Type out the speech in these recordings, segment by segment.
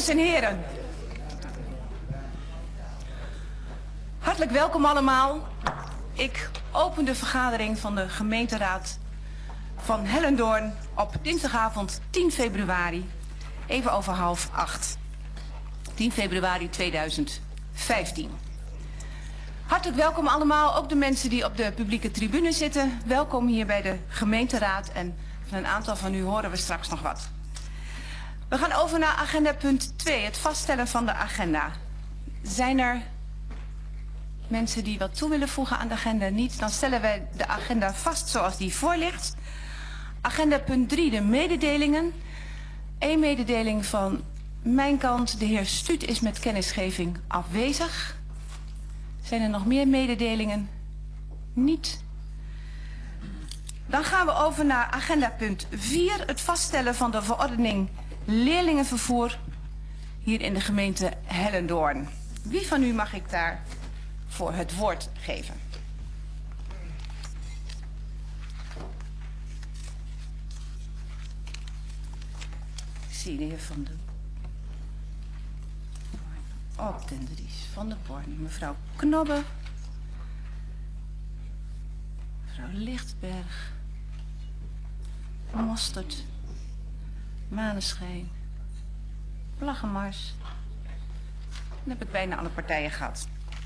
Dames en heren, hartelijk welkom allemaal. Ik open de vergadering van de gemeenteraad van Hellendoorn op dinsdagavond 10 februari, even over 7:30. 10 februari 2015. Hartelijk welkom allemaal, ook de mensen die op de publieke tribune zitten. Welkom hier bij de gemeenteraad en van een aantal van u horen we straks nog wat. We gaan over naar agenda punt 2, het vaststellen van de agenda. Zijn er mensen die wat toe willen voegen aan de agenda? Niet, dan stellen wij de agenda vast zoals die voor ligt. Agenda punt 3, de mededelingen. Eén mededeling van mijn kant. De heer Stuut is met kennisgeving afwezig. Zijn er nog meer mededelingen? Niet. Dan gaan we over naar agenda punt 4. Het vaststellen van de verordening leerlingenvervoer hier in de gemeente Hellendoorn. Wie van u mag ik daar voor het woord geven? Ik zie de heer Van de Born op den Dries, Van de Born, mevrouw Knobbe, mevrouw Lichtberg, Mostert, Maneschijn, Plaggemars. Dan heb ik bijna alle partijen gehad.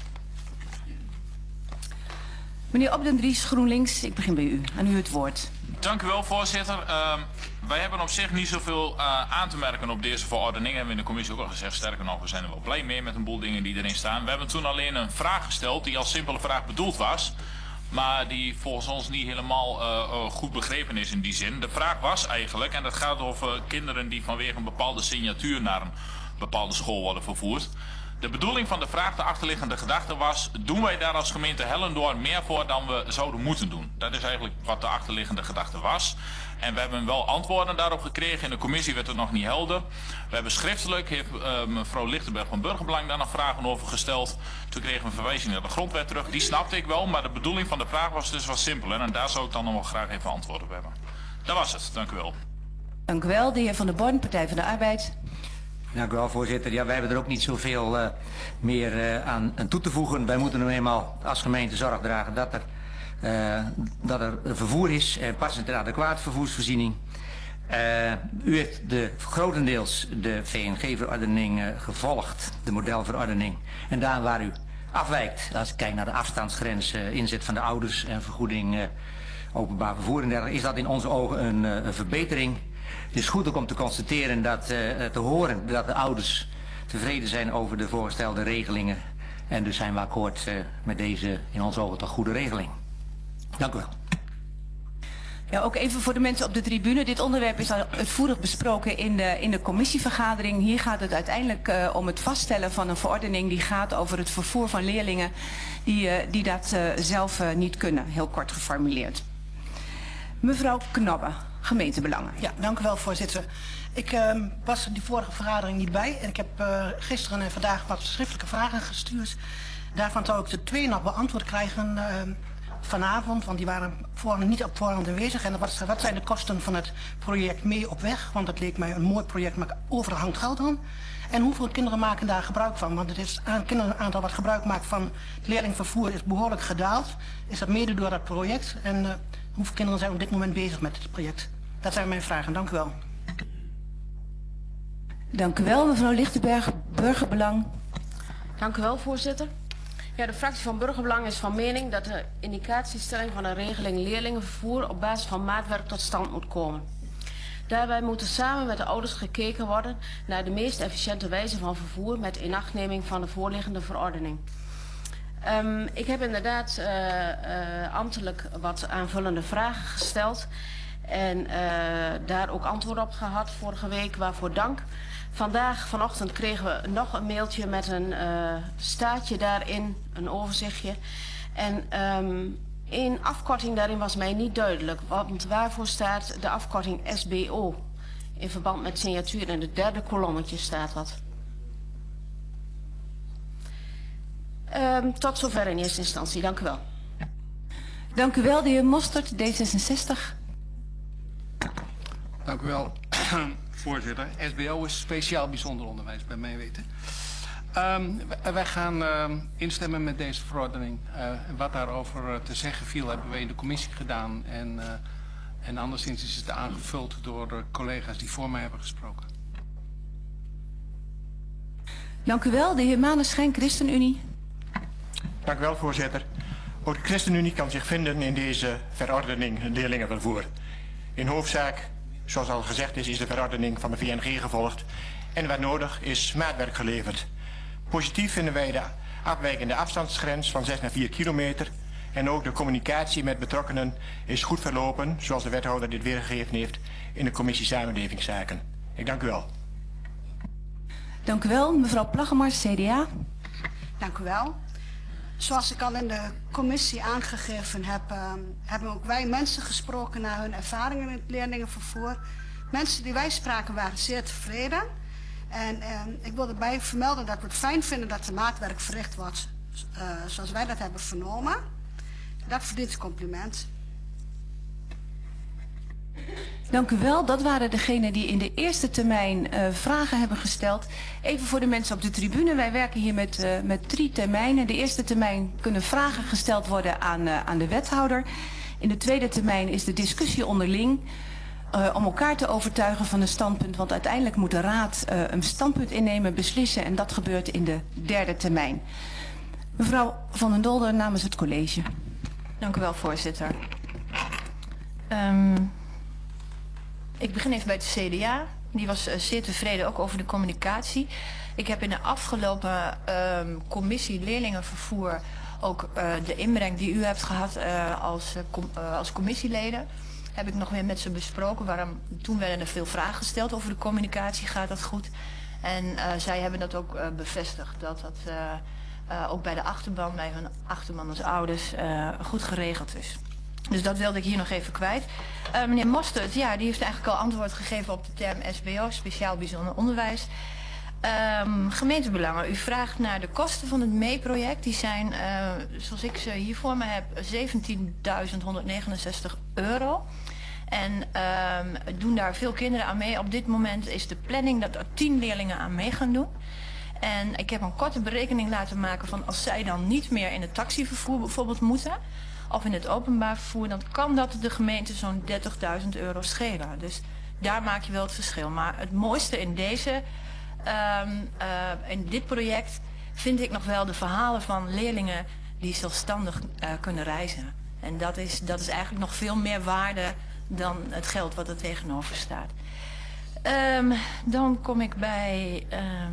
Meneer Op den Dries, GroenLinks, ik begin bij u. Aan u het woord. Dank u wel, voorzitter. Wij hebben op zich niet zoveel aan te merken op deze verordening. Hebben we in de commissie ook al gezegd. Sterker nog, we zijn er wel blij mee met een boel dingen die erin staan. We hebben toen alleen een vraag gesteld die als simpele vraag bedoeld was. Maar die volgens ons niet helemaal goed begrepen is in die zin. De vraag was eigenlijk, en dat gaat over kinderen die vanwege een bepaalde signatuur naar een bepaalde school worden vervoerd. De bedoeling van de vraag, de achterliggende gedachte was, doen wij daar als gemeente Hellendoorn meer voor dan we zouden moeten doen? Dat is eigenlijk wat de achterliggende gedachte was. En we hebben wel antwoorden daarop gekregen. In de commissie werd het nog niet helder. We hebben schriftelijk, heeft mevrouw Lichtenberg van Burgerbelang daar nog vragen over gesteld. Toen kregen we een verwijzing naar de grondwet terug. Die snapte ik wel, maar de bedoeling van de vraag was dus wat simpeler. En daar zou ik dan nog wel graag even antwoord op hebben. Dat was het. Dank u wel. Dank u wel. De heer Van der Born, Partij van de Arbeid. Dank u wel, voorzitter. Ja, wij hebben er ook niet zoveel meer aan toe te voegen. Wij moeten nu eenmaal als gemeente zorg dragen dat er vervoer is, passend en adequaat vervoersvoorziening. U heeft grotendeels de VNG-verordening gevolgd, de modelverordening. En daar waar u afwijkt, als ik kijk naar de afstandsgrens, inzet van de ouders en vergoeding openbaar vervoer en dergelijke, is dat in onze ogen een verbetering. Het is goed ook om te constateren te horen dat de ouders tevreden zijn over de voorgestelde regelingen. En dus zijn we akkoord met deze in onze ogen toch goede regeling. Dank u wel. Ja, ook even voor de mensen op de tribune. Dit onderwerp is al uitvoerig besproken in de commissievergadering. Hier gaat het uiteindelijk om het vaststellen van een verordening die gaat over het vervoer van leerlingen die dat zelf niet kunnen. Heel kort geformuleerd. Mevrouw Knobbe, gemeentebelangen. Ja, dank u wel, voorzitter. Ik was die vorige vergadering niet bij en ik heb gisteren en vandaag wat schriftelijke vragen gestuurd. Daarvan zou ik de 2 nog beantwoord krijgen vanavond, want die waren niet op voorhand aanwezig. En wat zijn de kosten van het project Mee op Weg? Want dat leek mij een mooi project, maar overal hangt geld aan. En hoeveel kinderen maken daar gebruik van? Want het kinderenaantal wat gebruik maakt van het leerlingvervoer is behoorlijk gedaald. Is dat mede door dat project? En hoeveel kinderen zijn op dit moment bezig met het project? Dat zijn mijn vragen. Dank u wel. Dank u wel, mevrouw Lichtenberg, Burgerbelang. Dank u wel, voorzitter. Ja, de fractie van Burgerbelang is van mening dat de indicatiestelling van een regeling leerlingenvervoer op basis van maatwerk tot stand moet komen. Daarbij moet er samen met de ouders gekeken worden naar de meest efficiënte wijze van vervoer met inachtneming van de voorliggende verordening. Ik heb inderdaad ambtelijk wat aanvullende vragen gesteld en daar ook antwoord op gehad vorige week, waarvoor dank. Vanochtend kregen we nog een mailtje met een staatje daarin, een overzichtje. En een afkorting daarin was mij niet duidelijk, want waarvoor staat de afkorting SBO? In verband met signatuur in het 3e kolommetje staat dat. Tot zover in eerste instantie. Dank u wel. Dank u wel, de heer Mostert, D66. Dank u wel. voorzitter. SBO is speciaal bijzonder onderwijs, bij mij weten. Wij gaan instemmen met deze verordening. Wat daarover te zeggen viel, hebben we in de commissie gedaan. En anderszins is het aangevuld door collega's die voor mij hebben gesproken. Dank u wel. De heer Maneschijn, ChristenUnie. Dank u wel, voorzitter. Ook de ChristenUnie kan zich vinden in deze verordening leerlingenvervoer. In hoofdzaak, zoals al gezegd is de verordening van de VNG gevolgd. En waar nodig is maatwerk geleverd. Positief vinden wij de afwijkende afstandsgrens van 6 naar 4 kilometer. En ook de communicatie met betrokkenen is goed verlopen, zoals de wethouder dit weergegeven heeft in de commissie Samenlevingszaken. Ik dank u wel. Dank u wel. Mevrouw Plaggemars, CDA. Dank u wel. Zoals ik al in de commissie aangegeven heb, hebben ook wij mensen gesproken naar hun ervaringen in het leerlingenvervoer. Mensen die wij spraken waren zeer tevreden. En ik wil erbij vermelden dat we het fijn vinden dat er maatwerk verricht wordt zoals wij dat hebben vernomen. Dat verdient een compliment. Dank u wel. Dat waren degenen die in de eerste termijn vragen hebben gesteld. Even voor de mensen op de tribune. Wij werken hier met 3 termijnen. De eerste termijn kunnen vragen gesteld worden aan de wethouder. In de tweede termijn is de discussie onderling. Om elkaar te overtuigen van een standpunt. Want uiteindelijk moet de raad een standpunt innemen, beslissen. En dat gebeurt in de derde termijn. Mevrouw Van den Dolder namens het college. Dank u wel, voorzitter. Ik begin even bij de CDA. Die was zeer tevreden ook over de communicatie. Ik heb in de afgelopen commissie leerlingenvervoer ook de inbreng die u hebt gehad als commissieleden. Heb ik nog weer met ze besproken. Toen werden er veel vragen gesteld over de communicatie. Gaat dat goed? En zij hebben dat ook bevestigd. Dat dat ook bij de achterban, bij hun achterban als ouders, goed geregeld is. Dus dat wilde ik hier nog even kwijt. Meneer Mostert, ja, die heeft eigenlijk al antwoord gegeven op de term SBO, speciaal bijzonder onderwijs. Gemeentebelangen, u vraagt naar de kosten van het MEE-project. Die zijn, zoals ik ze hier voor me heb, €17.169. En doen daar veel kinderen aan mee. Op dit moment is de planning dat er 10 leerlingen aan mee gaan doen. En ik heb een korte berekening laten maken van als zij dan niet meer in het taxivervoer bijvoorbeeld moeten, of in het openbaar vervoer, dan kan dat de gemeente zo'n €30.000 schelen. Dus daar maak je wel het verschil. Maar het mooiste in in dit project vind ik nog wel de verhalen van leerlingen die zelfstandig kunnen reizen. En dat is eigenlijk nog veel meer waarde dan het geld wat er tegenover staat. Dan kom ik bij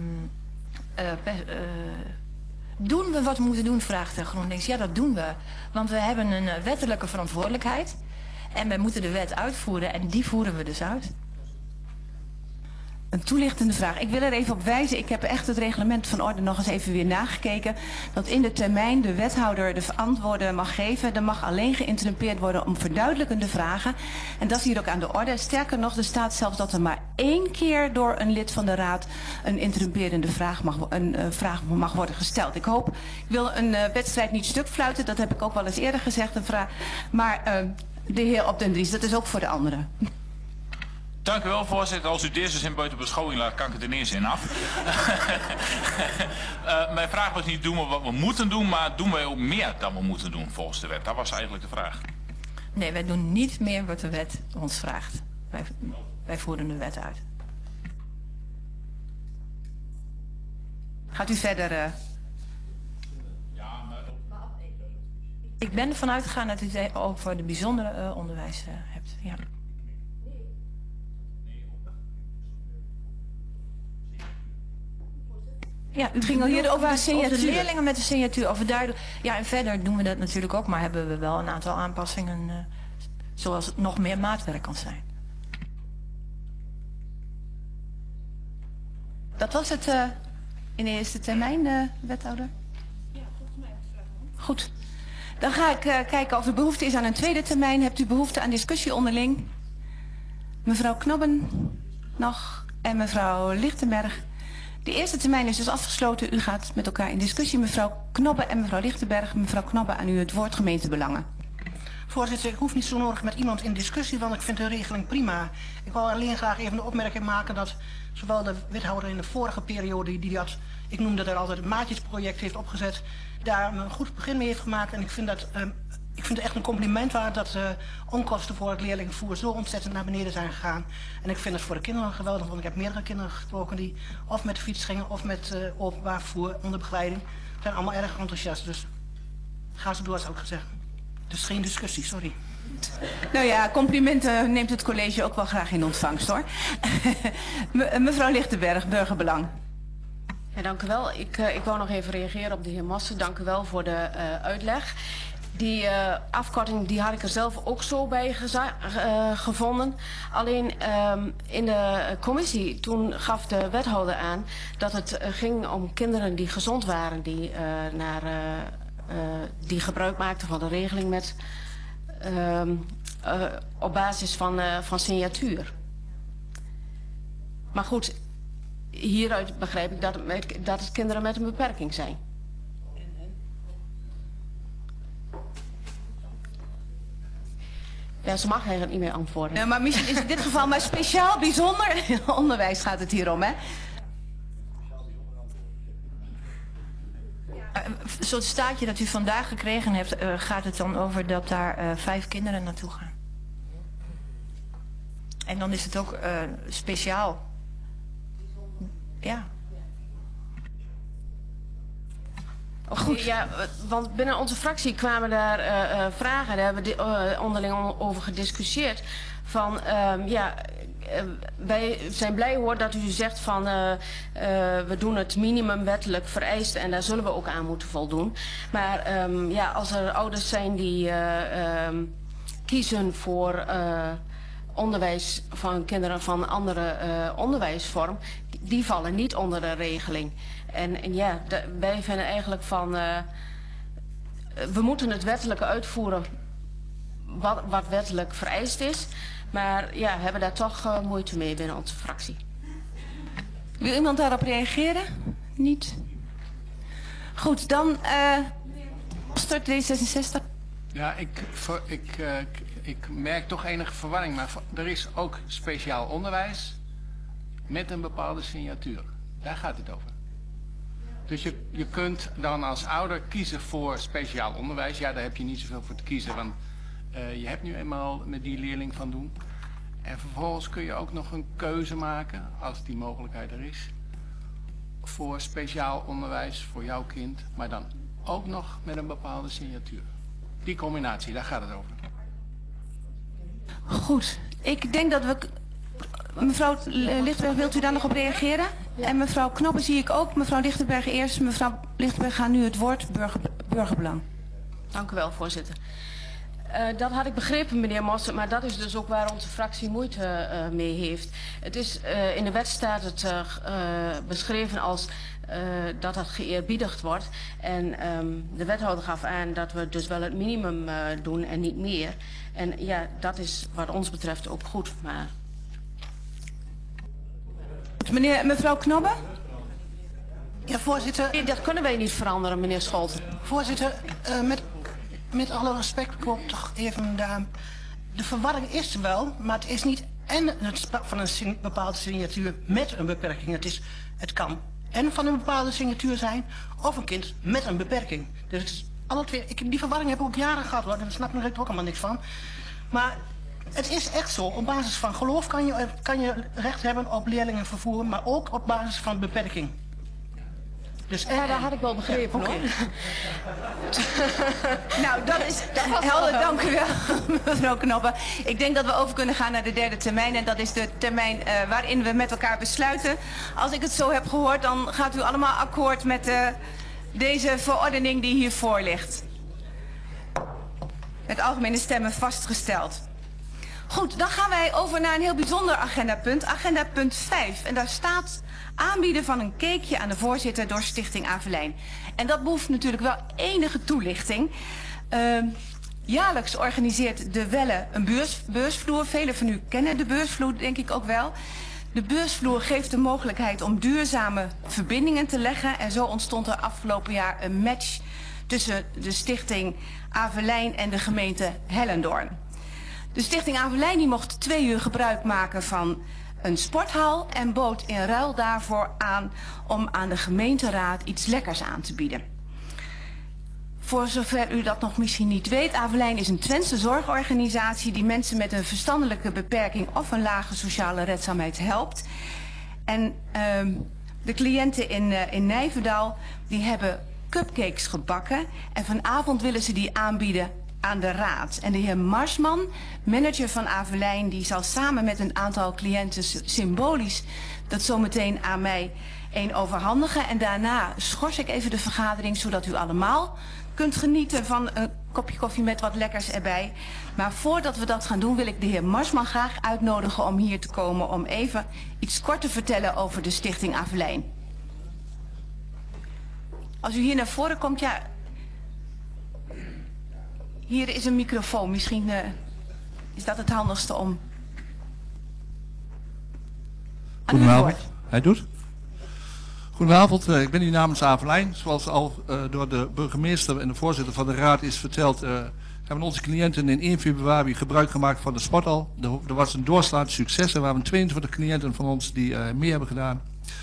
doen we wat we moeten doen, vraagt GroenLinks. Ja, dat doen we. Want we hebben een wettelijke verantwoordelijkheid. En we moeten de wet uitvoeren en die voeren we dus uit. Een toelichtende vraag. Ik wil er even op wijzen, ik heb echt het reglement van orde nog eens even weer nagekeken. Dat in de termijn de wethouder de antwoorden mag geven. Er mag alleen geïnterrumpeerd worden om verduidelijkende vragen. En dat is hier ook aan de orde. Sterker nog, er staat zelfs dat er maar 1 keer door een lid van de raad een interrumperende vraag mag worden gesteld. Ik wil een wedstrijd niet stuk fluiten, dat heb ik ook wel eens eerder gezegd. Maar de heer Op den Dries, dat is ook voor de anderen. Dank u wel, voorzitter. Als u deze zin buiten beschouwing laat, kan ik het er ineens in af. Mijn vraag was niet doen we wat we moeten doen, maar doen wij ook meer dan we moeten doen volgens de wet? Dat was eigenlijk de vraag. Nee, wij doen niet meer wat de wet ons vraagt. Wij voeren de wet uit. Gaat u verder? Ik ben ervan uitgegaan dat u het over de bijzondere onderwijs hebt. Ja. Ja, u ging al hier over de signatuur. De leerlingen met de signatuur overduidelijk. Ja, en verder doen we dat natuurlijk ook, maar hebben we wel een aantal aanpassingen, zoals het nog meer maatwerk kan zijn. Dat was het in de eerste termijn, wethouder? Ja, volgens mij. Goed. Dan ga ik kijken of er behoefte is aan een tweede termijn. Hebt u behoefte aan discussie onderling? Mevrouw Knobben nog en mevrouw Lichtenberg. De eerste termijn is dus afgesloten. U gaat met elkaar in discussie. Mevrouw Knobbe en mevrouw Lichtenberg. Mevrouw Knobbe, aan u het woord gemeentebelangen. Voorzitter, ik hoef niet zo nodig met iemand in discussie, want ik vind de regeling prima. Ik wou alleen graag even de opmerking maken dat zowel de wethouder in de vorige periode, die dat, ik noemde dat altijd het maatjesproject heeft opgezet, daar een goed begin mee heeft gemaakt. En ik vind het echt een compliment waard dat de onkosten voor het leerlingenvervoer zo ontzettend naar beneden zijn gegaan. En ik vind het voor de kinderen geweldig, want ik heb meerdere kinderen gesproken die of met de fiets gingen of met openbaar vervoer onder begeleiding. Ze zijn allemaal erg enthousiast, dus ga zo door, zou ik zeggen. Dus geen discussie, sorry. Nou ja, complimenten neemt het college ook wel graag in ontvangst, hoor. Mevrouw Lichtenberg, Burgerbelang. Ja, dank u wel. Ik wou nog even reageren op de heer Mossen. Dank u wel voor de uitleg. Die afkorting die had ik er zelf ook zo bij gevonden. Alleen in de commissie toen gaf de wethouder aan dat het ging om kinderen die gezond waren, die gebruik maakten van de regeling met op basis van signatuur. Maar goed, hieruit begrijp ik dat het kinderen met een beperking zijn. Ja, ze mag eigenlijk niet meer antwoorden. Nou, maar misschien is in dit geval maar speciaal bijzonder onderwijs gaat het hier om, hè? Zo'n staatje dat u vandaag gekregen hebt, gaat het dan over dat daar 5 kinderen naartoe gaan. En dan is het ook speciaal. Ja. Goed. Ja, want binnen onze fractie kwamen daar vragen, daar hebben we onderling over gediscussieerd. Van, wij zijn blij hoor dat u zegt van we doen het minimum wettelijk vereist en daar zullen we ook aan moeten voldoen. Maar als er ouders zijn die kiezen voor onderwijs van kinderen van een andere onderwijsvorm, die vallen niet onder de regeling. En ja, wij vinden eigenlijk van, we moeten het wettelijke uitvoeren wat wettelijk vereist is. Maar ja, hebben daar toch moeite mee binnen onze fractie. Wil iemand daarop reageren? Niet? Goed, dan start D66. Ja, ik merk toch enige verwarring, maar er is ook speciaal onderwijs met een bepaalde signatuur. Daar gaat het over. Dus je kunt dan als ouder kiezen voor speciaal onderwijs. Ja, daar heb je niet zoveel voor te kiezen, want je hebt nu eenmaal met die leerling van doen. En vervolgens kun je ook nog een keuze maken, als die mogelijkheid er is, voor speciaal onderwijs voor jouw kind, maar dan ook nog met een bepaalde signatuur. Die combinatie, daar gaat het over. Goed, ik denk dat we... Mevrouw Lichtenberg, wilt u daar nog op reageren? Ja. En mevrouw Knoppen zie ik ook. Mevrouw Lichtenberg eerst. Mevrouw Lichtenberg gaat nu het woord Burgerbelang. Dank u wel, voorzitter. Dat had ik begrepen, meneer Mossen, maar dat is dus ook waar onze fractie moeite mee heeft. Het is, in de wet staat het beschreven als dat het geëerbiedigd wordt. En de wethouder gaf aan dat we dus wel het minimum doen en niet meer. En ja, dat is wat ons betreft ook goed, maar... Mevrouw Knobbe? Ja, voorzitter. Nee, dat kunnen wij niet veranderen, meneer Scholten. Voorzitter, met alle respect komt toch even de verwarring is er wel, maar het is niet en het van een bepaalde signatuur met een beperking. Het kan en van een bepaalde signatuur zijn of een kind met een beperking. Dus het is alle twee. Die verwarring heb ik ook jaren gehad hoor, daar snap ik ook allemaal niks van. Maar het is echt zo, op basis van geloof kan je recht hebben op leerlingenvervoer, maar ook op basis van beperking. Dus, ja, dat had ik wel begrepen hoor. Nou, dat is helder, dank u wel, mevrouw Knoppen. Ik denk dat we over kunnen gaan naar de derde termijn. En dat is de termijn waarin we met elkaar besluiten. Als ik het zo heb gehoord, dan gaat u allemaal akkoord met deze verordening die hier voor ligt. Met algemene stemmen vastgesteld. Goed, dan gaan wij over naar een heel bijzonder agendapunt. Agendapunt 5. En daar staat aanbieden van een cakeje aan de voorzitter door Stichting Avelijn. En dat behoeft natuurlijk wel enige toelichting. Jaarlijks organiseert de Welle een beursvloer. Velen van u kennen de beursvloer denk ik ook wel. De beursvloer geeft de mogelijkheid om duurzame verbindingen te leggen. En zo ontstond er afgelopen jaar een match tussen de stichting Avelijn en de gemeente Hellendoorn. De stichting Avelijn die mocht 2 uur gebruik maken van een sporthal en bood in ruil daarvoor aan om aan de gemeenteraad iets lekkers aan te bieden. Voor zover u dat nog misschien niet weet, Avelijn is een Twentse zorgorganisatie die mensen met een verstandelijke beperking of een lage sociale redzaamheid helpt. En de cliënten in Nijverdal die hebben cupcakes gebakken en vanavond willen ze die aanbieden aan de raad. En de heer Marsman, manager van Avelijn, die zal samen met een aantal cliënten symbolisch dat zometeen aan mij overhandigen. En daarna schors ik even de vergadering, zodat u allemaal kunt genieten van een kopje koffie met wat lekkers erbij. Maar voordat we dat gaan doen, wil ik de heer Marsman graag uitnodigen om hier te komen om even iets kort te vertellen over de stichting Avelijn. Als u hier naar voren komt, ja, hier is een microfoon. Misschien is dat het handigste om... Goedenavond. Hij doet. Goedenavond, ik ben hier namens Avelijn. Zoals al door de burgemeester en de voorzitter van de raad is verteld, hebben onze cliënten in 1 februari gebruik gemaakt van de sporthal. Er was een doorslaand succes en we hebben 22 cliënten van ons die mee hebben gedaan.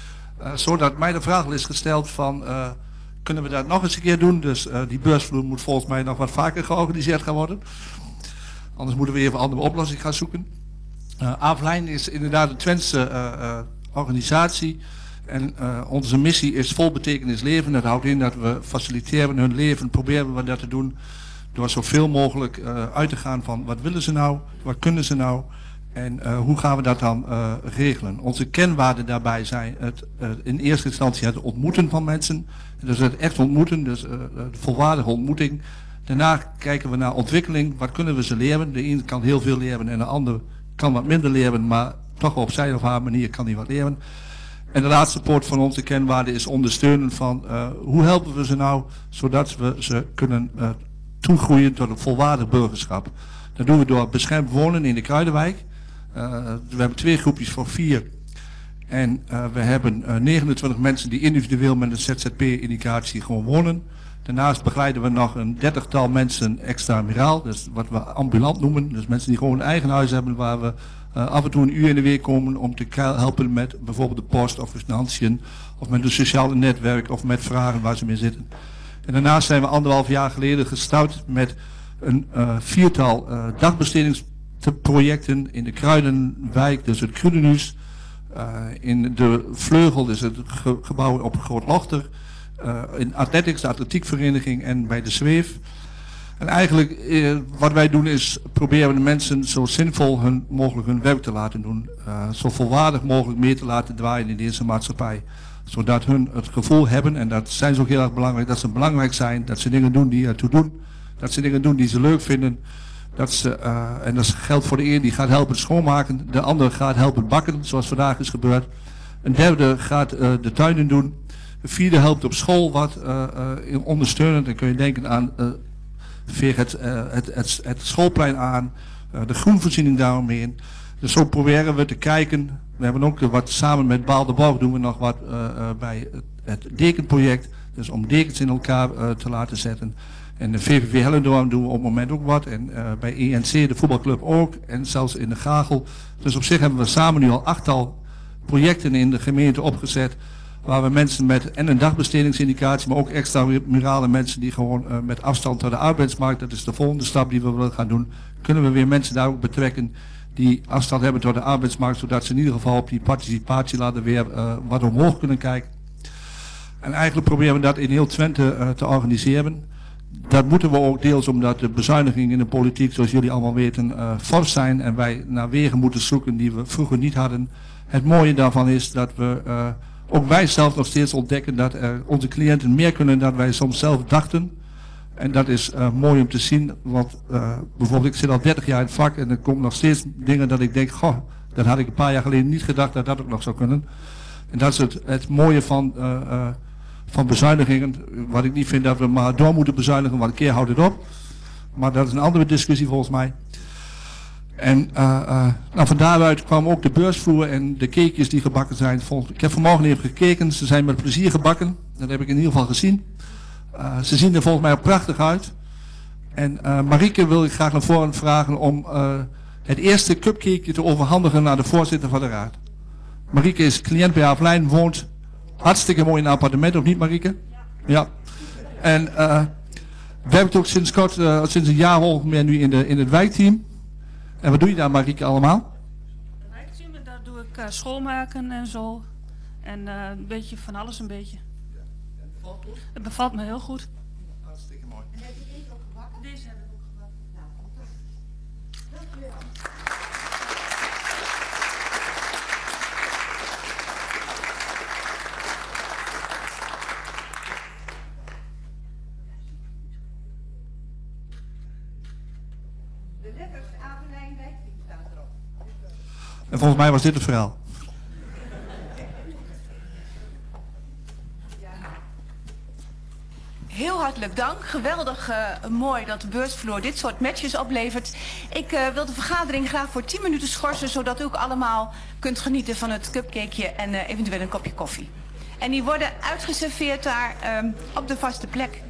Zodat mij de vraag is gesteld van, kunnen we dat nog eens een keer doen? Dus die beursvloer moet volgens mij nog wat vaker georganiseerd gaan worden. Anders moeten we even een andere oplossing gaan zoeken. Avelijn is inderdaad een Twentse organisatie. En onze missie is vol betekenis leven. Dat houdt in dat we faciliteren hun leven. Proberen we dat te doen door zoveel mogelijk uit te gaan van wat willen ze nou, wat kunnen ze nou en hoe gaan we dat dan regelen. Onze kenwaarden daarbij zijn in eerste instantie het ontmoeten van mensen. Dus het echt ontmoeten, dus de volwaardige ontmoeting. Daarna kijken we naar ontwikkeling, wat kunnen we ze leren. De een kan heel veel leren en de ander kan wat minder leren, maar toch op zijn of haar manier kan hij wat leren. En de laatste poort van onze kenwaarde is ondersteunen van hoe helpen we ze nou zodat we ze kunnen toegroeien tot een volwaardig burgerschap. Dat doen we door beschermd wonen in de Kruidenwijk. We hebben 2 groepjes voor 4. En we hebben 29 mensen die individueel met een ZZP-indicatie gewoon wonen. Daarnaast begeleiden we nog een 30-tal mensen extramuraal, dus wat we ambulant noemen. Dus mensen die gewoon een eigen huis hebben waar we af en toe een uur in de week komen om te helpen met bijvoorbeeld de post of financiën of met een sociale netwerk of met vragen waar ze mee zitten. En daarnaast zijn we 1,5 jaar geleden gestart met een 4-tal dagbestedingsprojecten in de Kruidenwijk, dus het Kruidenhuis, in de Vleugel, dus het gebouw op Groot Lochter, in Athletics, de atletiekvereniging en bij de Zweef. En eigenlijk wat wij doen is proberen de mensen zo zinvol mogelijk hun werk te laten doen. Zo volwaardig mogelijk mee te laten draaien in deze maatschappij. Zodat hun het gevoel hebben, en dat zijn ze ook heel erg belangrijk, dat ze belangrijk zijn. Dat ze dingen doen die ertoe doen. Dat ze dingen doen die ze leuk vinden. Dat ze, en dat geldt voor de een die gaat helpen schoonmaken. De ander gaat helpen bakken, zoals vandaag is gebeurd. Een derde gaat de tuinen doen. De vierde helpt op school wat ondersteunend. Dan kun je denken aan... veeg het schoolplein aan, de groenvoorziening daaromheen. Dus zo proberen we te kijken. We hebben ook wat samen met Baal de Borg doen we nog wat bij het dekenproject. Dus om dekens in elkaar te laten zetten. En de VVV Hellendoorn doen we op het moment ook wat. En bij ENC, de voetbalclub ook. En zelfs in de Gagel. Dus op zich hebben we samen nu al 8-tal projecten in de gemeente opgezet. Waar we mensen met en een dagbestedingsindicatie, maar ook extramurale mensen die gewoon met afstand tot de arbeidsmarkt, dat is de volgende stap die we willen gaan doen, kunnen we weer mensen daar ook betrekken die afstand hebben tot de arbeidsmarkt, zodat ze in ieder geval op die participatielader weer wat omhoog kunnen kijken. En eigenlijk proberen we dat in heel Twente te organiseren. Dat moeten we ook deels omdat de bezuinigingen in de politiek, zoals jullie allemaal weten, fors zijn en wij naar wegen moeten zoeken die we vroeger niet hadden. Het mooie daarvan is dat we ook wij zelf nog steeds ontdekken dat onze cliënten meer kunnen dan wij soms zelf dachten. En dat is mooi om te zien, want bijvoorbeeld ik zit al 30 jaar in het vak en er komen nog steeds dingen dat ik denk, goh, dat had ik een paar jaar geleden niet gedacht dat dat ook nog zou kunnen. En dat is het mooie van bezuinigingen, wat ik niet vind dat we maar door moeten bezuinigen, want een keer houdt het op. Maar dat is een andere discussie volgens mij. En van daaruit kwamen ook de beursvloer en de cakejes die gebakken zijn. Ik heb vanmorgen even gekeken, ze zijn met plezier gebakken. Dat heb ik in ieder geval gezien. Ze zien er volgens mij ook prachtig uit. En Marieke wil ik graag naar voren vragen om het eerste cupcakeje te overhandigen naar de voorzitter van de raad. Marieke is cliënt bij Haaflijn, woont hartstikke mooi in een appartement, of niet Marieke? Ja. En werkt ook sinds kort, sinds een jaar ongeveer nu in het wijkteam. En wat doe je daar Marieke allemaal? Het wijkteam, daar doe ik schoonmaken en zo. En een beetje van alles een beetje. Het bevalt me heel goed. Hartstikke mooi. En heb je deze ook gebakken? Deze heb ik ook gebakken. Nou, dank u wel. De letters Haaflijn wijkteam staan erop. En volgens mij was dit het verhaal. Heel hartelijk dank. Geweldig mooi dat de beursvloer dit soort matches oplevert. Ik wil de vergadering graag voor 10 minuten schorsen, zodat u ook allemaal kunt genieten van het cupcakeje en eventueel een kopje koffie. En die worden uitgeserveerd daar op de vaste plek.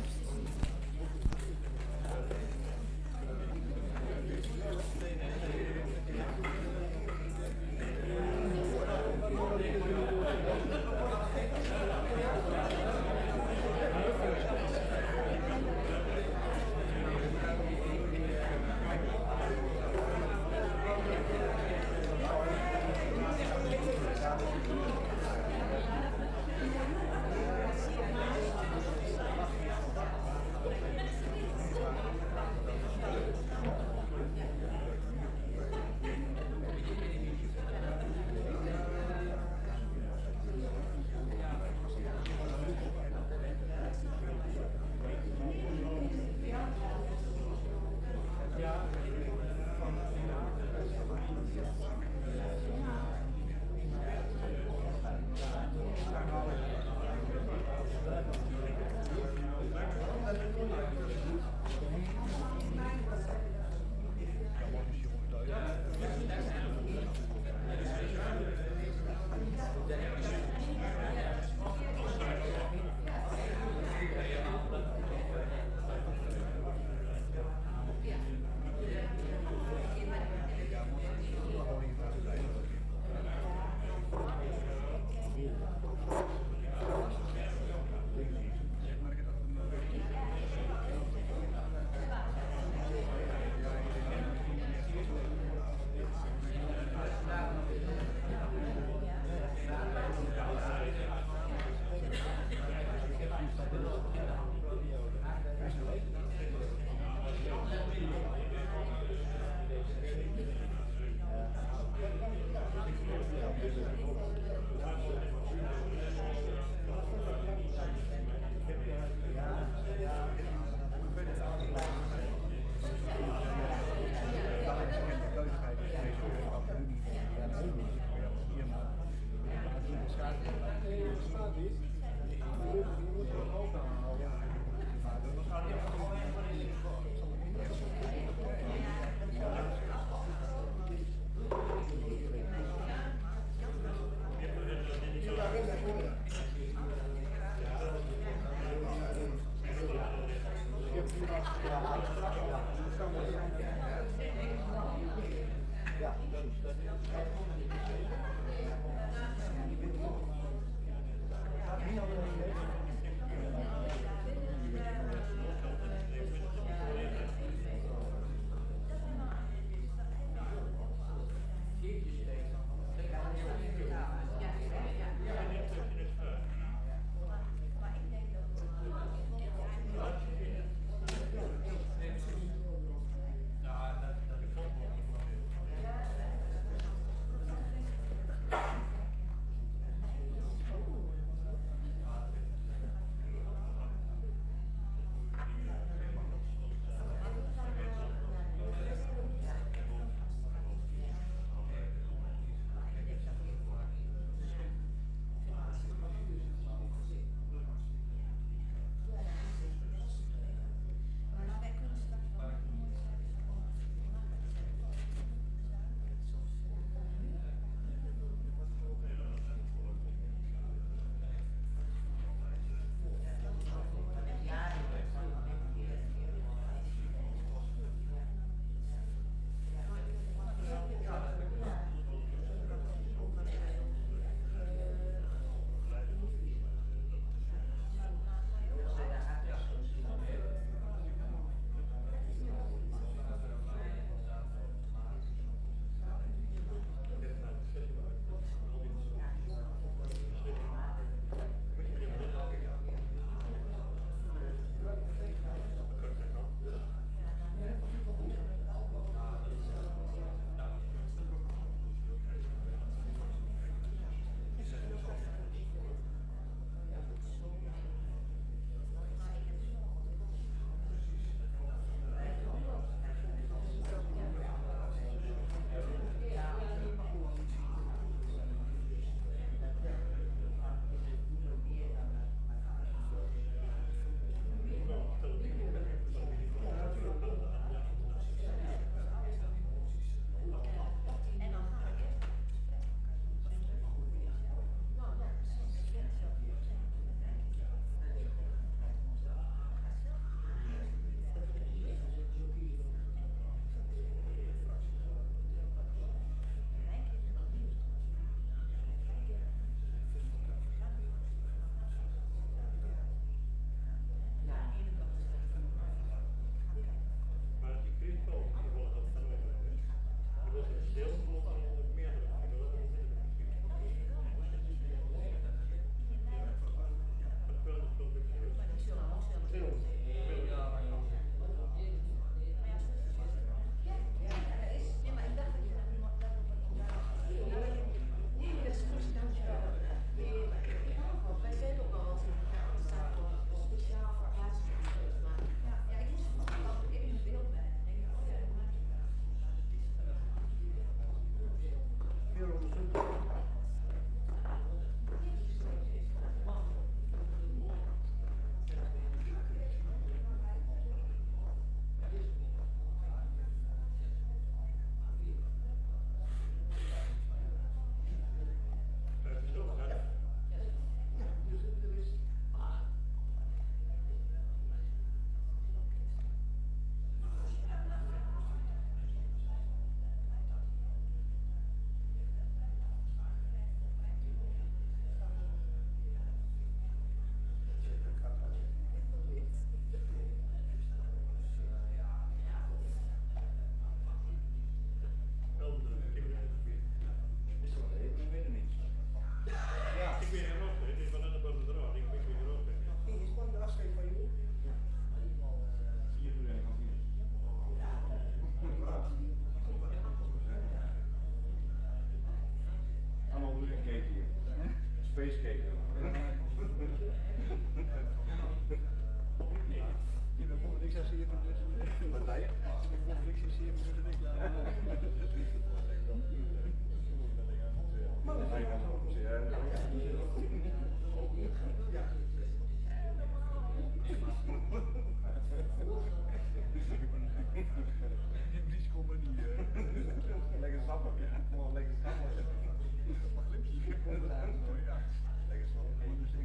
Lekker sappig, ja. Gewoon lekker sappig. Mag glimpje hier. Ja, lekker sappig.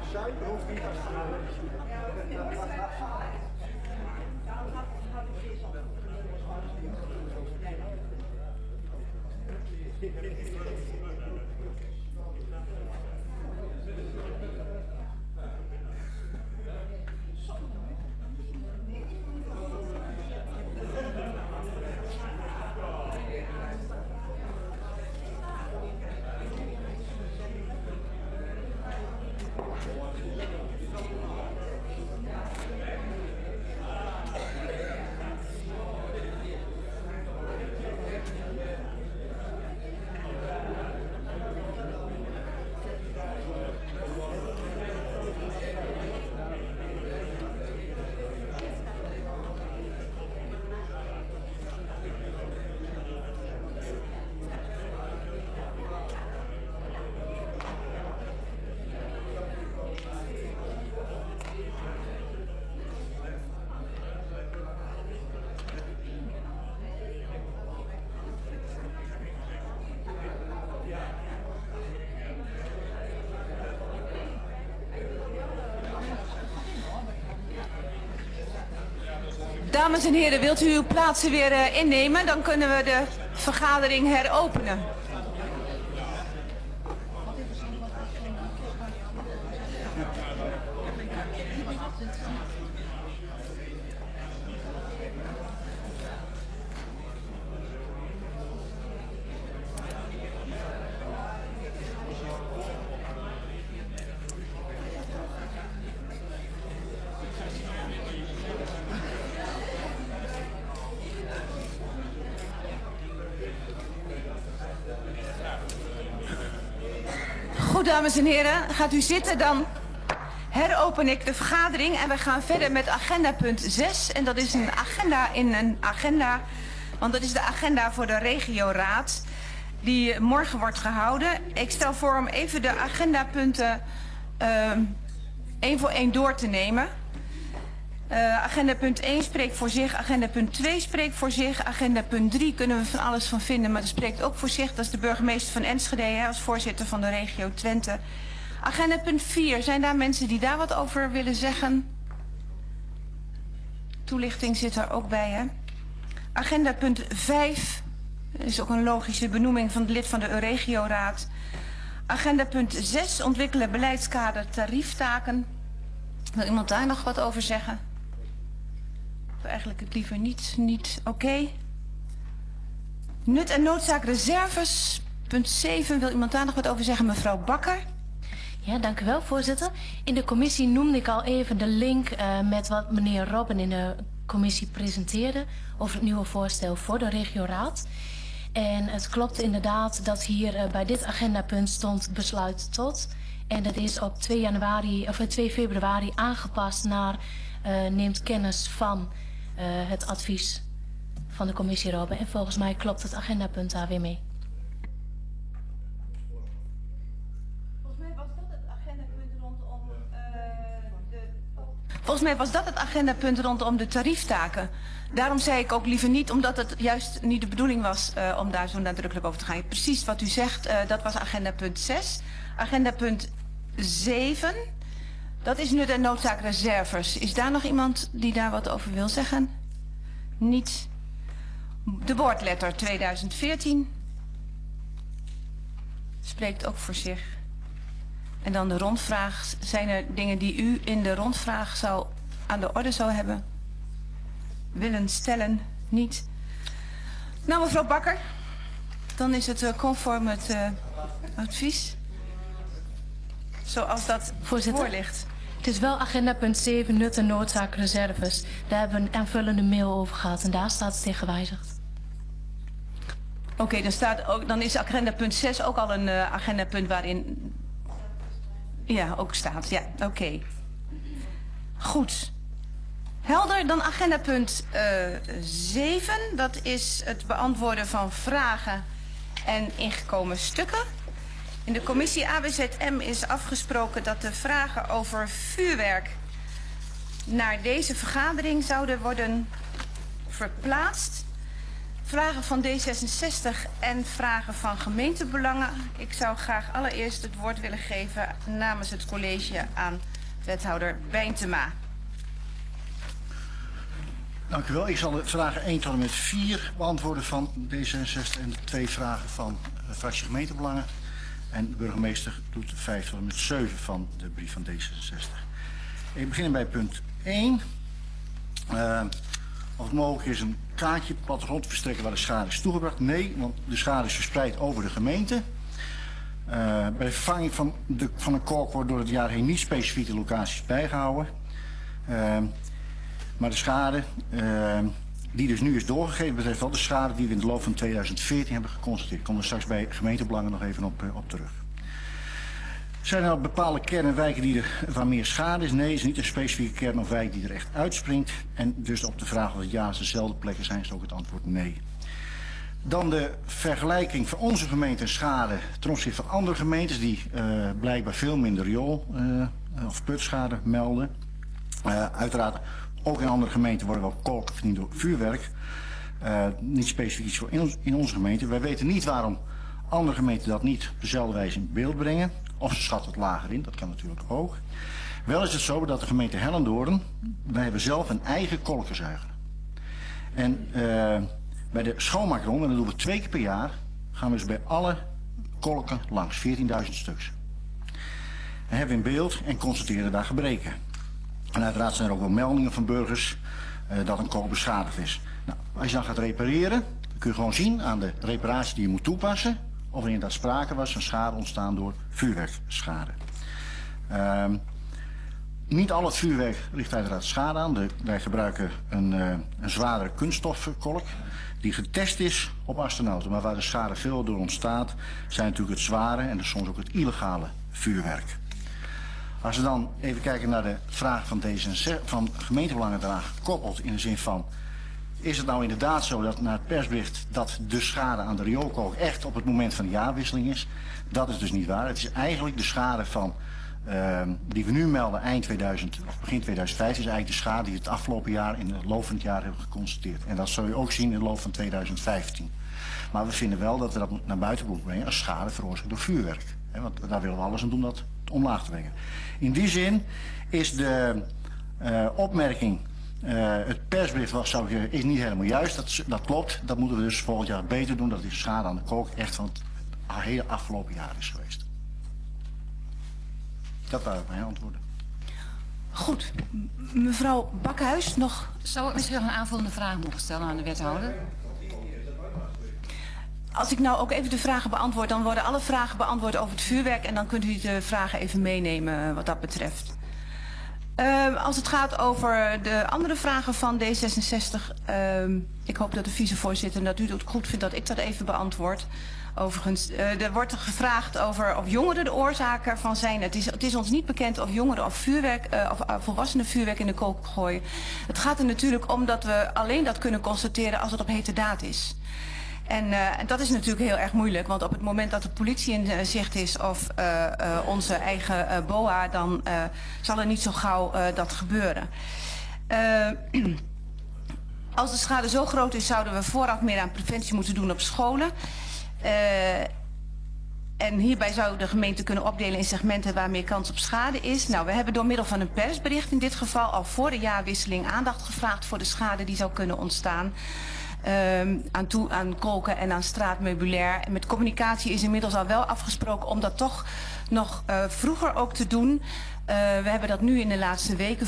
suiker hoeft niet als Dames en heren, wilt u uw plaatsen weer innemen? Dan kunnen we de vergadering heropenen. Goed, dames en heren, gaat u zitten, dan heropen ik de vergadering en we gaan verder met agenda punt 6. En dat is een agenda in een agenda, want dat is de agenda voor de regioraad die morgen wordt gehouden. Ik stel voor om even de agendapunten één voor één door te nemen. Agenda punt 1 spreekt voor zich, agenda punt 2 spreekt voor zich, agenda punt 3 kunnen we van alles van vinden, maar dat spreekt ook voor zich. Dat is de burgemeester van Enschede als voorzitter van de regio Twente. Agenda punt 4, zijn daar mensen die daar wat over willen zeggen? Toelichting zit er ook bij, hè? Agenda punt 5, is ook een logische benoeming van het lid van de regioraad. Agenda punt 6, ontwikkelen beleidskader tarieftaken. Wil iemand daar nog wat over zeggen? Of eigenlijk het liever niet. Oké. Nut en noodzaak reserves. Punt 7. Wil iemand daar nog wat over zeggen? Mevrouw Bakker. Ja, dank u wel, voorzitter. In de commissie noemde ik al even de link met wat meneer Robben in de commissie presenteerde over het nieuwe voorstel voor de regioraad. En het klopt inderdaad dat hier bij dit agendapunt stond besluit tot. En dat is op 2 februari aangepast naar neemt kennis van het advies van de commissie Robben. En volgens mij klopt het agendapunt daar weer mee. Volgens mij was dat het agendapunt rondom de tarieftaken. Daarom zei ik ook liever niet, omdat het juist niet de bedoeling was om daar zo nadrukkelijk over te gaan. Precies wat u zegt, dat was agendapunt 6. Agendapunt 7, dat is nut en noodzaak reserves. Is daar nog iemand die daar wat over wil zeggen? Niet. De woordletter 2014 spreekt ook voor zich. En dan de rondvraag. Zijn er dingen die u in de rondvraag aan de orde zou hebben? Willen stellen? Niet. Nou, mevrouw Bakker, dan is het conform het advies. Zoals dat voor ligt. Het is wel agenda punt 7, nut en noodzaak reserves. Daar hebben we een aanvullende mail over gehad en daar staat het in gewijzigd. Oké, dan is agenda punt 6 ook al een agendapunt waarin... Ja, ook staat. Ja, oké. Goed. Helder, dan agenda punt 7. Dat is het beantwoorden van vragen en ingekomen stukken. In de commissie ABZM is afgesproken dat de vragen over vuurwerk naar deze vergadering zouden worden verplaatst. vragen van D66 en vragen van gemeentebelangen. Ik zou graag allereerst het woord willen geven namens het college aan wethouder Bijntema. Dank u wel. Ik zal de vragen 1 tot en met 4 beantwoorden van D66 en de 2 vragen van de fractie gemeentebelangen. En de burgemeester doet 5 tot en met 7 van de brief van D66. Ik begin bij punt 1. Of het mogelijk is een kaartje plattegrond verstrekken waar de schade is toegebracht. Nee, want de schade is verspreid over de gemeente. Bij de vervanging van een kolk wordt door het jaar heen niet specifiek de locaties bijgehouden. Maar de schade die dus nu is doorgegeven betreft wel de schade die we in de loop van 2014 hebben geconstateerd. Ik kom er straks bij gemeentebelangen nog even op terug. Zijn er nou bepaalde kernen en wijken waar meer schade is? Nee, is niet een specifieke kern of wijk die er echt uitspringt. En dus op de vraag of het ja dezelfde plekken zijn, is ook het antwoord nee. Dan de vergelijking van onze gemeente en schade ten opzichte van andere gemeentes die blijkbaar veel minder riool of putschade melden. Uiteraard ook in andere gemeenten worden wel kolken verdiend door vuurwerk. Niet specifiek iets voor in onze gemeente. Wij weten niet waarom andere gemeenten dat niet op dezelfde wijze in beeld brengen. Of ze schatten het lager in, dat kan natuurlijk ook. Wel is het zo dat de gemeente Hellendoorn, wij hebben zelf een eigen kolkenzuiger. En bij de schoonmaakronde, en dat doen we 2 keer per jaar, gaan we dus bij alle kolken langs, 14.000 stuks. En hebben we in beeld en constateren daar gebreken. En uiteraard zijn er ook wel meldingen van burgers dat een kolk beschadigd is. Nou, als je dan gaat repareren, dan kun je gewoon zien aan de reparatie die je moet toepassen of er inderdaad sprake was van schade ontstaan door vuurwerkschade. Niet al het vuurwerk ligt uiteraard schade aan. Wij gebruiken een zwaardere kunststofkolk die getest is op astronauten. Maar waar de schade veel door ontstaat, zijn natuurlijk het zware en soms ook het illegale vuurwerk. Als we dan even kijken naar de vraag van gemeentebelangen daaraan gekoppeld in de zin van, is het nou inderdaad zo dat naar het persbericht dat de schade aan de rioolkolk echt op het moment van de jaarwisseling is? Dat is dus niet waar. Het is eigenlijk de schade van die we nu melden eind 2000 of begin 2015 is eigenlijk de schade die we het afgelopen jaar in de loop van het jaar hebben geconstateerd. En dat zul je ook zien in de loop van 2015. Maar we vinden wel dat we dat naar buiten moeten brengen als schade veroorzaakt door vuurwerk. Want daar willen we alles aan doen dat omlaag te brengen. In die zin is de opmerking, het persbericht is niet helemaal juist. Dat klopt. Dat moeten we dus volgend jaar beter doen. Dat die schade aan de kolk echt van het hele afgelopen jaar is geweest. Dat waren mijn antwoorden. Goed. Mevrouw Bakhuis, nog... Zou ik misschien nog een aanvullende vraag mogen stellen aan de wethouder? Als ik nou ook even de vragen beantwoord, dan worden alle vragen beantwoord over het vuurwerk en dan kunt u de vragen even meenemen wat dat betreft. Als het gaat over de andere vragen van D66, ik hoop dat de vicevoorzitter en dat u het goed vindt dat ik dat even beantwoord. Overigens, er wordt gevraagd over of jongeren de oorzaak ervan zijn. Het is ons niet bekend of jongeren of vuurwerk, of volwassenen vuurwerk in de kook gooien. Het gaat er natuurlijk om dat we alleen dat kunnen constateren als het op heterdaad is. En dat is natuurlijk heel erg moeilijk, want op het moment dat de politie in zicht is of onze eigen BOA, dan zal er niet zo gauw dat gebeuren. Als de schade zo groot is, zouden we vooraf meer aan preventie moeten doen op scholen. En hierbij zou de gemeente kunnen opdelen in segmenten waar meer kans op schade is. Nou, we hebben door middel van een persbericht in dit geval al voor de jaarwisseling aandacht gevraagd voor de schade die zou kunnen ontstaan. Aan kolken en aan straatmeubilair. En met communicatie is inmiddels al wel afgesproken om dat toch nog vroeger ook te doen. We hebben dat nu in de laatste weken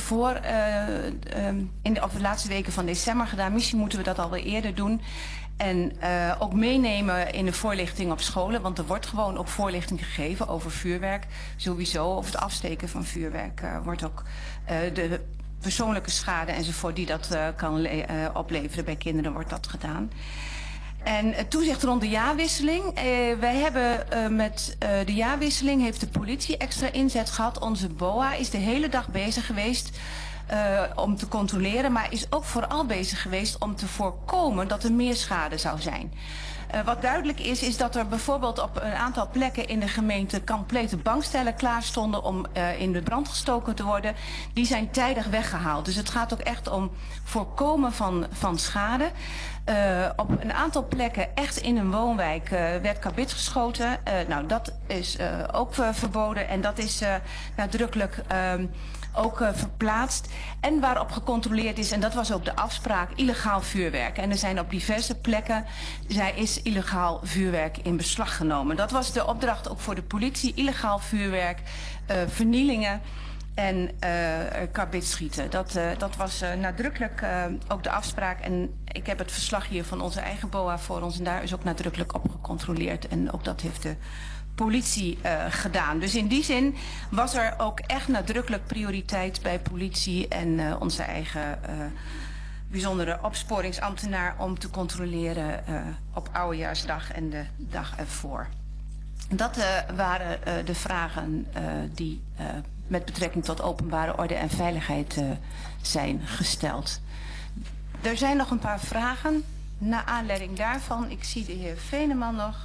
de laatste weken van december gedaan. Misschien moeten we dat alweer eerder doen. En ook meenemen in de voorlichting op scholen. Want er wordt gewoon ook voorlichting gegeven over vuurwerk. Sowieso over het afsteken van vuurwerk wordt ook de persoonlijke schade enzovoort die dat kan opleveren bij kinderen wordt dat gedaan. En het toezicht rond de jaarwisseling. Wij hebben met de jaarwisseling heeft de politie extra inzet gehad. Onze BOA is de hele dag bezig geweest om te controleren, maar is ook vooral bezig geweest om te voorkomen dat er meer schade zou zijn. Wat duidelijk is dat er bijvoorbeeld op een aantal plekken in de gemeente complete bankstellen klaar stonden om in de brand gestoken te worden. Die zijn tijdig weggehaald. Dus het gaat ook echt om voorkomen van schade. Op een aantal plekken, echt in een woonwijk, werd kabit geschoten. Nou, dat is ook verboden en dat is nadrukkelijk ook verplaatst. En waarop gecontroleerd is, en dat was ook de afspraak, illegaal vuurwerk. En er zijn op diverse plekken is illegaal vuurwerk in beslag genomen. Dat was de opdracht ook voor de politie. Illegaal vuurwerk, vernielingen en kabitschieten. Dat was nadrukkelijk ook de afspraak. En ik heb het verslag hier van onze eigen BOA voor ons. En daar is ook nadrukkelijk op gecontroleerd. En ook dat heeft de politie gedaan. Dus in die zin was er ook echt nadrukkelijk prioriteit bij politie en onze eigen bijzondere opsporingsambtenaar om te controleren op Oudejaarsdag en de dag ervoor. Dat waren de vragen die met betrekking tot openbare orde en veiligheid zijn gesteld. Er zijn nog een paar vragen. Naar aanleiding daarvan, ik zie de heer Veneman nog.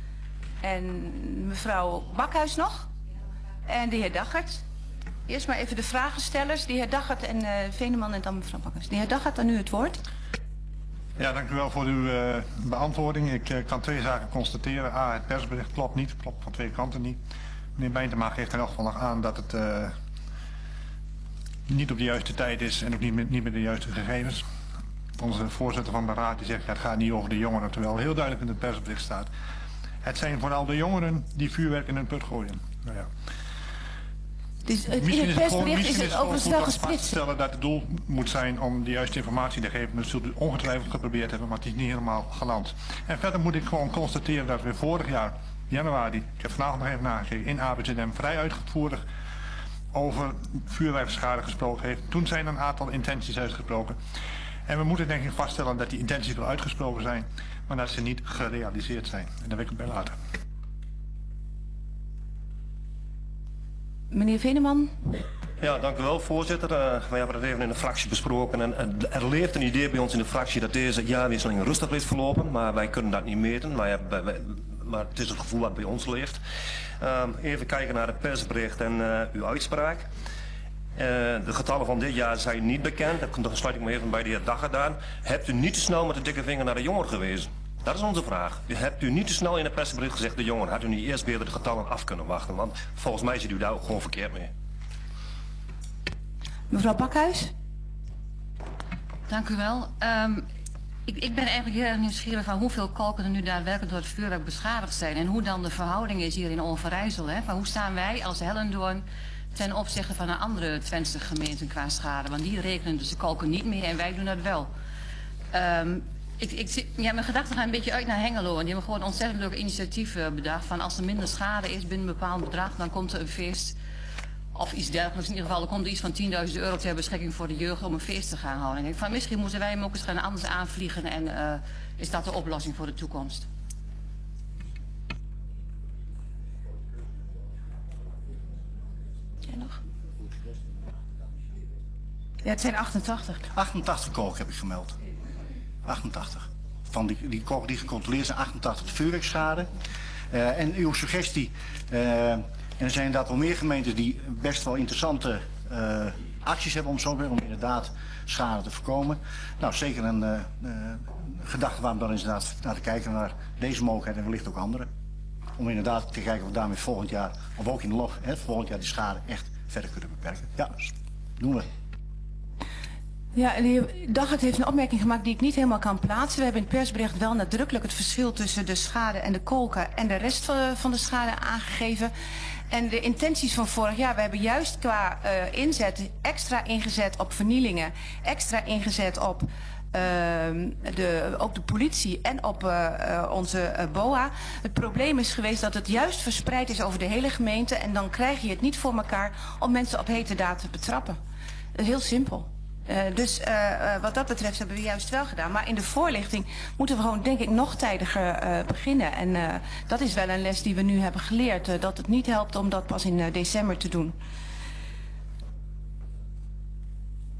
En mevrouw Bakhuis nog. En de heer Daggert. Eerst maar even de vragenstellers. De heer Daggert en Veneman en dan mevrouw Bakhuis. De heer Daggert, dan nu het woord. Ja, dank u wel voor uw beantwoording. Ik kan twee zaken constateren. A, het persbericht klopt niet. Klopt van twee kanten niet. Meneer Bijntema geeft in elk geval nog aan dat het niet op de juiste tijd is en ook niet met de juiste gegevens. Onze voorzitter van de raad die zegt, ja, het gaat niet over de jongeren, terwijl heel duidelijk in het persbericht staat. Het zijn vooral de jongeren die vuurwerk in hun put gooien. Nou ja. Dus in het persbericht is het overigens wel gesplitst. Vast te stellen dat het doel moet zijn om de juiste informatie te geven. Dat zult u ongetwijfeld geprobeerd hebben, maar het is niet helemaal geland. En verder moet ik gewoon constateren dat we vorig jaar, januari, ik heb vanavond nog even nagekeken, in ABZM vrij uitvoerig over vuurwerkschade gesproken heeft. Toen zijn een aantal intenties uitgesproken. En we moeten denk ik vaststellen dat die intenties wel uitgesproken zijn, maar dat ze niet gerealiseerd zijn. En daar wil ik het bij laten. Meneer Veneman. Ja, dank u wel, voorzitter. Wij hebben het even in de fractie besproken. En er leeft een idee bij ons in de fractie dat deze jaarwisseling rustig is verlopen. Maar wij kunnen dat niet meten. Maar het is het gevoel dat bij ons leeft. Even kijken naar het persbericht en uw uitspraak. De getallen van dit jaar zijn niet bekend. Dan sluit ik me even bij de heer Daggert aan. Hebt u niet te snel met de dikke vinger naar de jongeren gewezen? Dat is onze vraag. Hebt u niet te snel in het persbericht gezegd de jongeren? Had u niet eerst weer de getallen af kunnen wachten? Want volgens mij zit u daar ook gewoon verkeerd mee. Mevrouw Bakhuis. Dank u wel. Ik ben eigenlijk heel erg nieuwsgierig van hoeveel kalken er nu daadwerkelijk door het vuurwerk beschadigd zijn. En hoe dan de verhouding is hier in Overijssel. Hè? Van hoe staan wij als Hellendoorn ten opzichte van een andere Twentse gemeenten qua schade? Want die rekenen dus de kalken niet mee en wij doen dat wel. Mijn gedachten gaan een beetje uit naar Hengelo. En die hebben gewoon een ontzettend leuk initiatief bedacht. Van als er minder schade is binnen een bepaald bedrag, dan komt er een feest. Of iets dergelijks. In ieder geval, er komt er iets van €10.000 ter beschikking voor de jeugd om een feest te gaan houden. En ik denk van misschien moeten wij hem ook eens gaan anders aanvliegen. En is dat de oplossing voor de toekomst? Jij nog? Ja, het zijn 88. 88 kalk heb ik gemeld. 88. Van die kalk die gecontroleerd zijn, 88 vuurwerkschade. En uw suggestie, en er zijn inderdaad wel meer gemeenten die best wel interessante acties hebben om inderdaad schade te voorkomen. Nou, zeker een gedachte waarom dan inderdaad naar te kijken naar deze mogelijkheid en wellicht ook andere. Om inderdaad te kijken of we daarmee volgend jaar, of ook in de loop, volgend jaar die schade echt verder kunnen beperken. Ja, dus doen we. Ja, de heer Daggert heeft een opmerking gemaakt die ik niet helemaal kan plaatsen. We hebben in het persbericht wel nadrukkelijk het verschil tussen de schade en de kolken en de rest van de schade aangegeven. En de intenties van vorig jaar, we hebben juist qua inzet extra ingezet op vernielingen, extra ingezet op ook de politie en op onze BOA. Het probleem is geweest dat het juist verspreid is over de hele gemeente en dan krijg je het niet voor elkaar om mensen op hete daad te betrappen. Heel simpel. Dus wat dat betreft hebben we juist wel gedaan. Maar in de voorlichting moeten we gewoon, denk ik, nog tijdiger beginnen. En dat is wel een les die we nu hebben geleerd. Dat het niet helpt om dat pas in december te doen.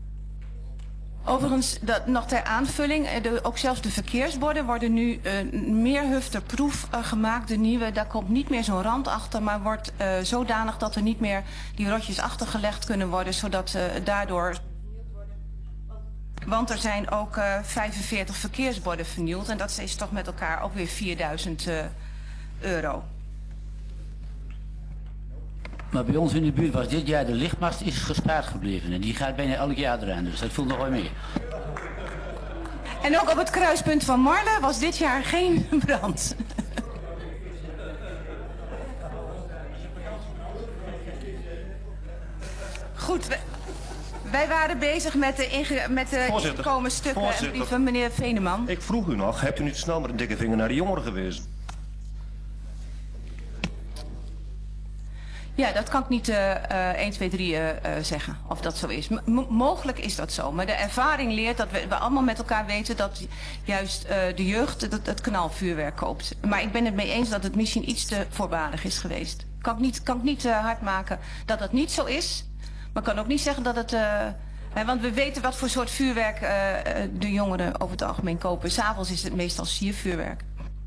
Overigens, nog ter aanvulling, ook zelfs de verkeersborden worden nu meerhufterproef gemaakt. De nieuwe, daar komt niet meer zo'n rand achter, maar wordt zodanig dat er niet meer die rotjes achtergelegd kunnen worden, zodat daardoor... Want er zijn ook 45 verkeersborden vernield en dat is toch met elkaar ook weer 4000 euro. Maar bij ons in de buurt was dit jaar de lichtmast is gespaard gebleven. En die gaat bijna elk jaar eraan, dus dat voelt nog wel mee. En ook op het kruispunt van Marle was dit jaar geen brand. Goed, wij waren bezig met de ingekomen stukken en brieven, meneer Veneman. Ik vroeg u nog, hebt u niet snel met een dikke vinger naar de jongeren gewezen? Ja, dat kan ik niet 1, 2, 3 zeggen, of dat zo is. Mogelijk is dat zo, maar de ervaring leert dat we allemaal met elkaar weten dat juist de jeugd het knalvuurwerk koopt. Maar ik ben het mee eens dat het misschien iets te voorbarig is geweest. Kan ik niet hard maken dat dat niet zo is, maar ik kan ook niet zeggen dat het... want we weten wat voor soort vuurwerk de jongeren over het algemeen kopen. 's Avonds is het meestal siervuurwerk.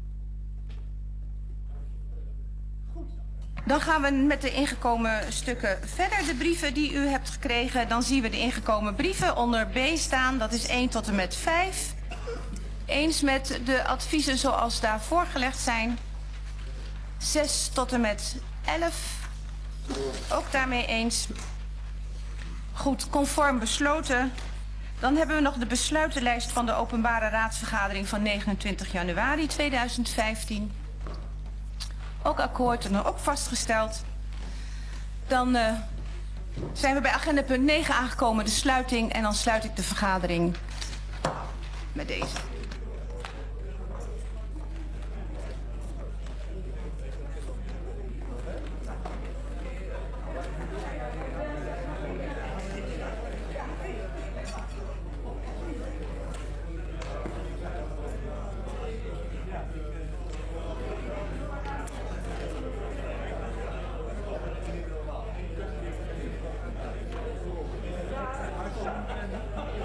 Dan gaan we met de ingekomen stukken verder. De brieven die u hebt gekregen, dan zien we de ingekomen brieven onder B staan. Dat is 1 tot en met 5. Eens met de adviezen zoals daar voorgelegd zijn. 6 tot en met 11. Ook daarmee eens. Goed, conform besloten. Dan hebben we nog de besluitenlijst van de openbare raadsvergadering van 29 januari 2015. Ook akkoord en ook vastgesteld. Dan zijn we bij agenda punt 9 aangekomen, de sluiting. En dan sluit ik de vergadering met deze.